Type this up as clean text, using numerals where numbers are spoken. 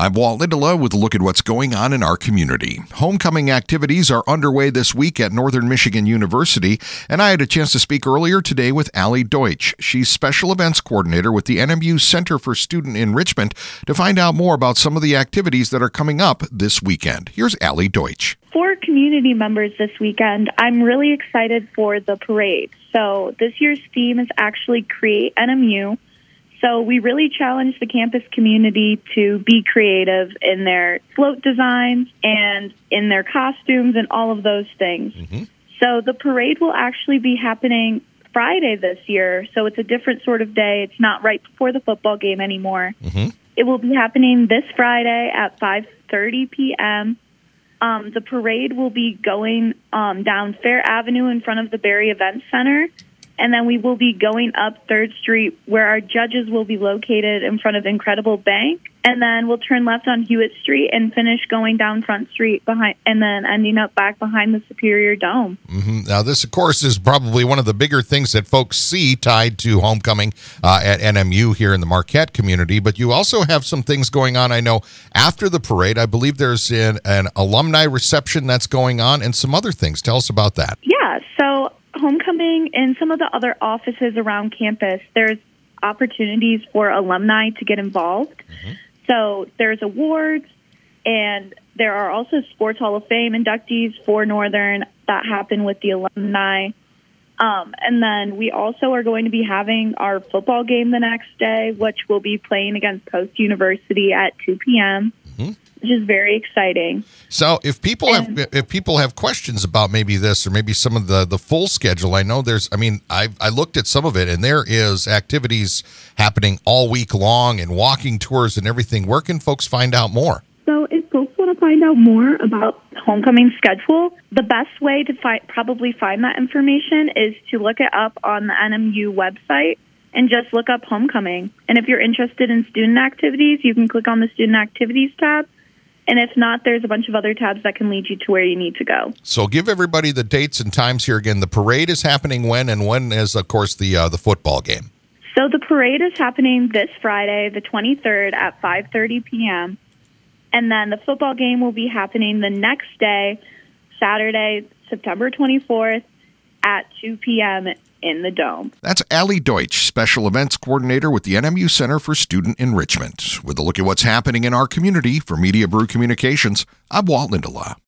I'm Walt Lindelof with a look at what's going on in our community. Homecoming activities are underway this week at Northern Michigan University, and I had a chance to speak earlier today with Allie Deutsch. She's Special Events Coordinator with the NMU Center for Student Enrichment to find out more about some of the activities that are coming up this weekend. Here's Allie Deutsch. For community members this weekend, I'm really excited for the parade. So this year's theme is actually Create NMU. So we really challenge the campus community to be creative in their float designs and in their costumes and all of those things. So the parade will actually be happening Friday this year. So it's a different sort of day. It's not right before the football game anymore. It will be happening this Friday at 5:30 p.m. The parade will be going down Fair Avenue in front of the Berry Event Center. And then we will be going up 3rd Street where our judges will be located in front of Incredible Bank. And then we'll turn left on Hewitt Street and finish going down Front Street behind, and then ending up back behind the Superior Dome. Now, this, of course, is probably one of the bigger things that folks see tied to homecoming at NMU here in the Marquette community. But you also have some things going on, I know, after the parade. I believe there's an alumni reception that's going on and some other things. Tell us about that. Yeah, so homecoming and some of the other offices around campus, there's opportunities for alumni to get involved. So there's awards, and there are also Sports Hall of Fame inductees for Northern that happen with the alumni. And then we also are going to be having our football game the next day, which will be playing against Post University at 2 p.m., which is very exciting. So if people have questions about maybe this or maybe some of the full schedule, I know I looked at some of it, and there is activities happening all week long and walking tours and everything. Where can folks find out more? So if folks want to find out more about homecoming schedule, the best way to probably find that information is to look it up on the NMU website and just look up homecoming. And if you're interested in student activities, you can click on the student activities tab. And if not, there's a bunch of other tabs that can lead you to where you need to go. So give everybody the dates and times here again. The parade is happening when, and when is, of course, the football game? So the parade is happening this Friday, the 23rd at 5:30 p.m. And then the football game will be happening the next day, Saturday, September 24th at 2 p.m. in the Dome. That's Allie Deutsch, Special Events Coordinator with the NMU Center for Student Enrichment. With a look at what's happening in our community for Media Brew Communications, I'm Walt Lindelof.